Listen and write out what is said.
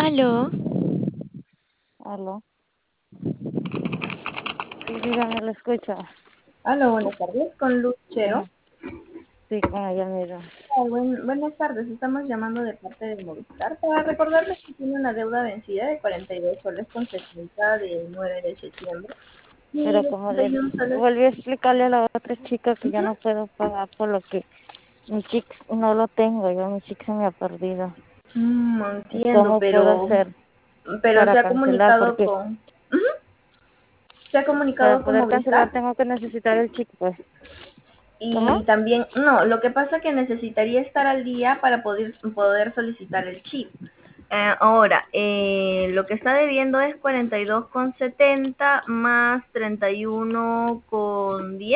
Aló, Aló. Sí, dígame, lo escucho. Hola, buenas tardes, con Lucero. Bueno, sí, con ella misma. Buenas tardes, estamos llamando de parte de Movistar para recordarles que tiene una deuda vencida de 42 soles con 70 del 9 de septiembre y Pero de como le 31 soles. volví a explicarle a la otra chica que Ujú. yo no puedo pagar por lo que mi chick no lo tengo, yo mi chick se me ha perdido. No ¿Y entiendo, cómo puedo hacer pero para se ha cancelar? comunicado Porque con, ujú, se ha para comunicado con poder cancelar Movistar. tengo que necesitar el chick, pues. ¿Cómo? Y también, no, lo que pasa es que necesitaría estar al día para poder solicitar el chip. Ahora, lo que está debiendo es 42,70 más 31,10.